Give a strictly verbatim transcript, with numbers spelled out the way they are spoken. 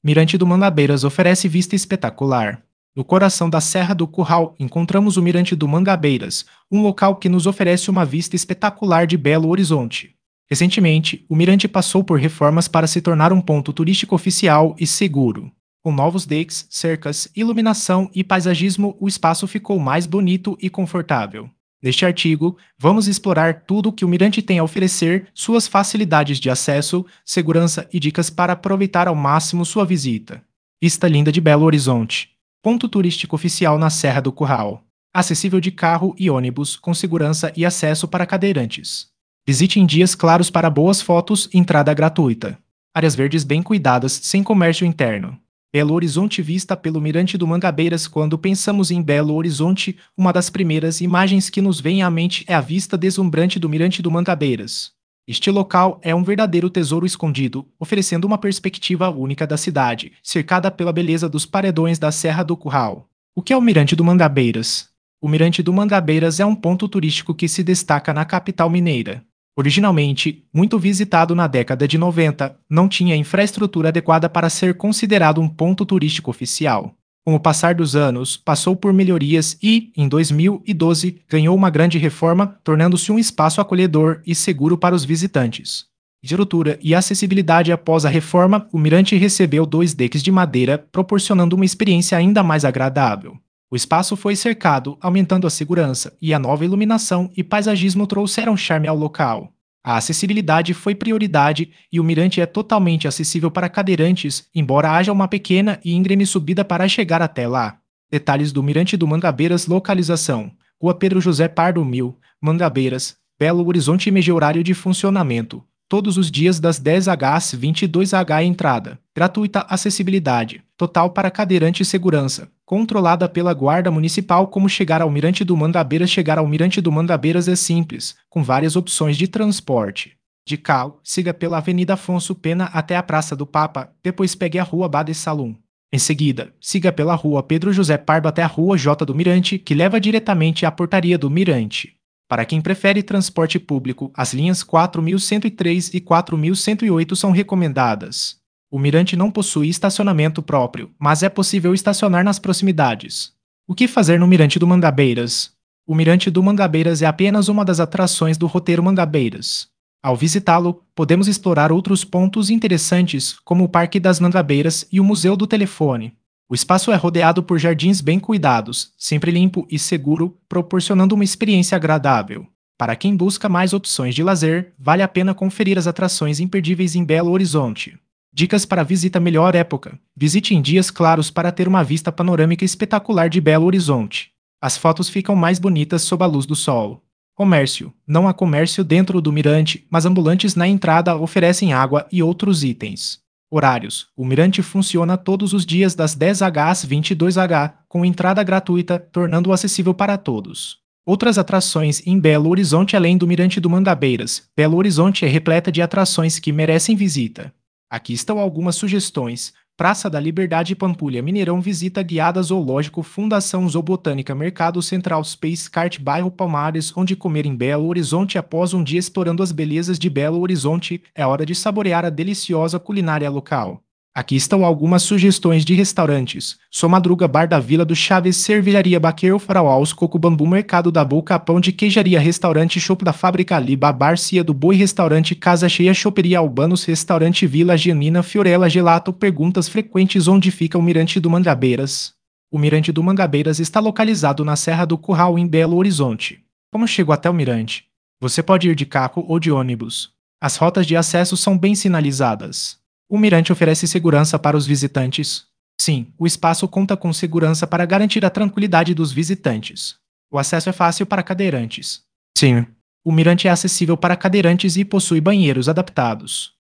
Mirante do Mangabeiras oferece vista espetacular. No coração da Serra do Curral, encontramos o Mirante do Mangabeiras, um local que nos oferece uma vista espetacular de Belo Horizonte. Recentemente, o mirante passou por reformas para se tornar um ponto turístico oficial e seguro. Com novos decks, cercas, iluminação e paisagismo, o espaço ficou mais bonito e confortável. Neste artigo, vamos explorar tudo o que o mirante tem a oferecer, suas facilidades de acesso, segurança e dicas para aproveitar ao máximo sua visita. Vista linda de Belo Horizonte. Ponto turístico oficial na Serra do Curral. Acessível de carro e ônibus, com segurança e acesso para cadeirantes. Visite em dias claros para boas fotos, entrada gratuita. Áreas verdes bem cuidadas, sem comércio interno. Belo Horizonte vista pelo Mirante do Mangabeiras. Quando pensamos em Belo Horizonte, uma das primeiras imagens que nos vem à mente é a vista deslumbrante do Mirante do Mangabeiras. Este local é um verdadeiro tesouro escondido, oferecendo uma perspectiva única da cidade, cercada pela beleza dos paredões da Serra do Curral. O que é o Mirante do Mangabeiras? O Mirante do Mangabeiras é um ponto turístico que se destaca na capital mineira. Originalmente, muito visitado na década de noventa, não tinha infraestrutura adequada para ser considerado um ponto turístico oficial. Com o passar dos anos, passou por melhorias e, em dois mil e doze, ganhou uma grande reforma, tornando-se um espaço acolhedor e seguro para os visitantes. De altura e acessibilidade. Após a reforma, o mirante recebeu dois decks de madeira, proporcionando uma experiência ainda mais agradável. O espaço foi cercado, aumentando a segurança, e a nova iluminação e paisagismo trouxeram charme ao local. A acessibilidade foi prioridade e o mirante é totalmente acessível para cadeirantes, embora haja uma pequena e íngreme subida para chegar até lá. Detalhes do Mirante do Mangabeiras. Localização: Rua Pedro José Pardo mil, Mangabeiras, Belo Horizonte. M G horário de funcionamento: todos os dias das dez horas às vinte e duas horas. Entrada gratuita. Acessibilidade total para cadeirante e segurança, controlada pela Guarda Municipal. Como chegar ao Mirante do Mangabeiras? Chegar ao Mirante do Mangabeiras é simples, com várias opções de transporte. De carro, siga pela Avenida Afonso Pena até a Praça do Papa, depois pegue a Rua Bade Salum. Em seguida, siga pela Rua Pedro José Pardo até a Rua J do Mirante, que leva diretamente à Portaria do Mirante. Para quem prefere transporte público, as linhas quatro mil cento e três e quatro mil cento e oito são recomendadas. O mirante não possui estacionamento próprio, mas é possível estacionar nas proximidades. O que fazer no Mirante do Mangabeiras? O Mirante do Mangabeiras é apenas uma das atrações do roteiro Mangabeiras. Ao visitá-lo, podemos explorar outros pontos interessantes, como o Parque das Mangabeiras e o Museu do Telefone. O espaço é rodeado por jardins bem cuidados, sempre limpo e seguro, proporcionando uma experiência agradável. Para quem busca mais opções de lazer, vale a pena conferir as atrações imperdíveis em Belo Horizonte. Dicas para visita: melhor época. Visite em dias claros para ter uma vista panorâmica espetacular de Belo Horizonte. As fotos ficam mais bonitas sob a luz do sol. Comércio: não há comércio dentro do mirante, mas ambulantes na entrada oferecem água e outros itens. Horários: o mirante funciona todos os dias das dez horas às vinte e duas horas, com entrada gratuita, tornando-o acessível para todos. Outras atrações em Belo Horizonte. Além do Mirante do Mangabeiras, Belo Horizonte é repleta de atrações que merecem visita. Aqui estão algumas sugestões: Praça da Liberdade, Pampulha, Mineirão, visita guiada, zoológico, Fundação Zoobotânica, Mercado Central, Space Kart, bairro Palmares. Onde comer em Belo Horizonte? Após um dia explorando as belezas de Belo Horizonte, é hora de saborear a deliciosa culinária local. Aqui estão algumas sugestões de restaurantes: Sua Madruga, Bar da Vila do Chaves, Cervejaria Baqueiro, Faraós, Coco Bambu, Mercado da Boca, Pão de Queijaria, Restaurante Chopp da Fábrica Liba, Bar Cia do Boi, Restaurante Casa Cheia, Choperia Albanos, Restaurante Vila Gianina, Fiorella Gelato. Perguntas frequentes: onde fica o Mirante do Mangabeiras? O Mirante do Mangabeiras está localizado na Serra do Curral, em Belo Horizonte. Como chego até o mirante? Você pode ir de carro ou de ônibus. As rotas de acesso são bem sinalizadas. O mirante oferece segurança para os visitantes? Sim, o espaço conta com segurança para garantir a tranquilidade dos visitantes. O acesso é fácil para cadeirantes? Sim. O mirante é acessível para cadeirantes e possui banheiros adaptados.